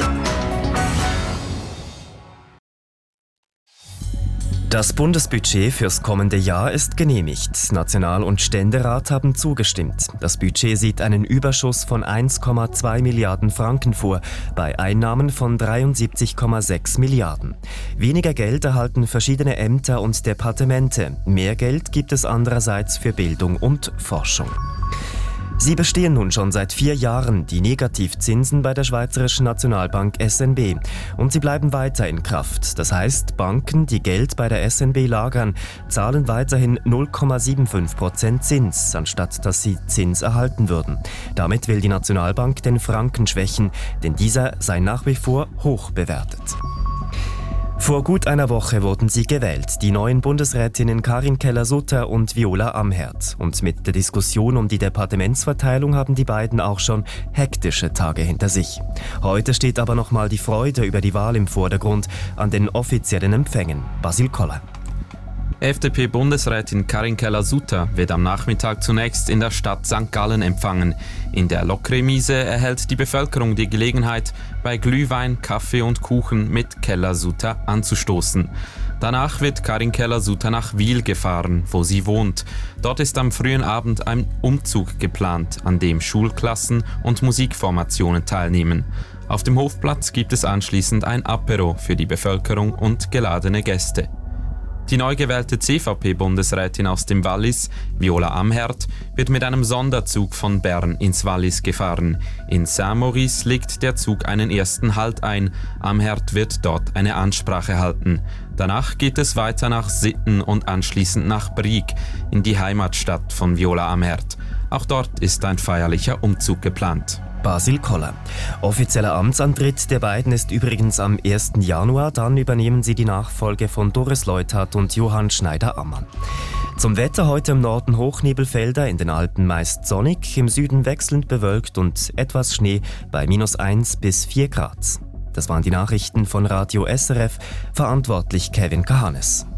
Das Bundesbudget fürs kommende Jahr ist genehmigt. National- und Ständerat haben zugestimmt. Das Budget sieht einen Überschuss von 1,2 Milliarden Franken vor, bei Einnahmen von 73,6 Milliarden. Weniger Geld erhalten verschiedene Ämter und Departemente. Mehr Geld gibt es andererseits für Bildung und Forschung. Sie bestehen nun schon seit 4 Jahren, die Negativzinsen bei der Schweizerischen Nationalbank SNB. Und sie bleiben weiter in Kraft. Das heißt, Banken, die Geld bei der SNB lagern, zahlen weiterhin 0,75% Zins, anstatt dass sie Zins erhalten würden. Damit will die Nationalbank den Franken schwächen, denn dieser sei nach wie vor hoch bewertet. Vor gut einer Woche wurden sie gewählt, die neuen Bundesrätinnen Karin Keller-Sutter und Viola Amherd. Und mit der Diskussion um die Departementsverteilung haben die beiden auch schon hektische Tage hinter sich. Heute steht aber nochmal die Freude über die Wahl im Vordergrund an den offiziellen Empfängen. Basil Koller. FDP-Bundesrätin Karin Keller-Sutter wird am Nachmittag zunächst in der Stadt St. Gallen empfangen. In der Lokremise erhält die Bevölkerung die Gelegenheit, bei Glühwein, Kaffee und Kuchen mit Keller-Sutter anzustoßen. Danach wird Karin Keller-Sutter nach Wil gefahren, wo sie wohnt. Dort ist am frühen Abend ein Umzug geplant, an dem Schulklassen und Musikformationen teilnehmen. Auf dem Hofplatz gibt es anschließend ein Apero für die Bevölkerung und geladene Gäste. Die neu gewählte CVP-Bundesrätin aus dem Wallis, Viola Amherd, wird mit einem Sonderzug von Bern ins Wallis gefahren. In Saint-Maurice legt der Zug einen ersten Halt ein. Amherd wird dort eine Ansprache halten. Danach geht es weiter nach Sitten und anschließend nach Brieg, in die Heimatstadt von Viola Amherd. Auch dort ist ein feierlicher Umzug geplant. Basil Koller. Offizieller Amtsantritt der beiden ist übrigens am 1. Januar. Dann übernehmen sie die Nachfolge von Doris Leuthard und Johann Schneider-Ammann. Zum Wetter: heute im Norden Hochnebelfelder, in den Alpen meist sonnig, im Süden wechselnd bewölkt und etwas Schnee bei -1 bis 4 Grad. Das waren die Nachrichten von Radio SRF, verantwortlich Kevin Kahanes.